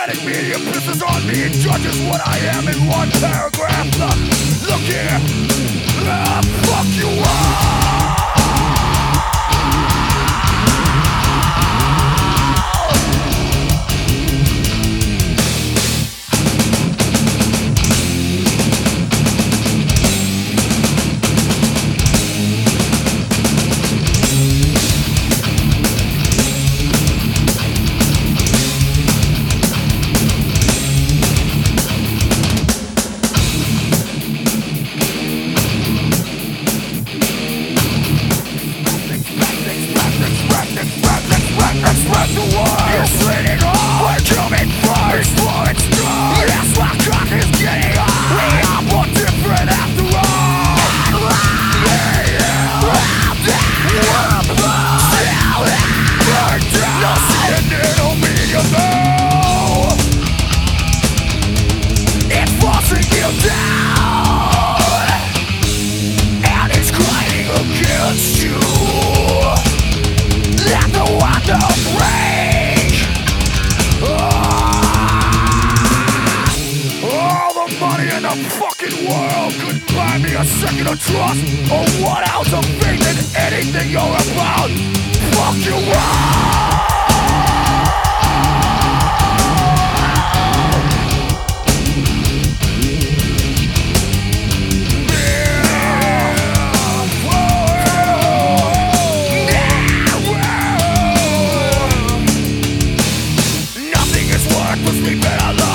letting media pisses on me and judges what I am in one paragraph. Look here, fuck you all. Expect the world. You're slitting off. We're coming first. Explore its strong. Yes, my cock is getting on. We are more different after all. No CNN, no media, no. It's forcing you down, and it's crying against you. Let the water break. All the money in the fucking world couldn't buy me a second of trust or 1 ounce of faith in anything you're about. Fuck you all. Push me better.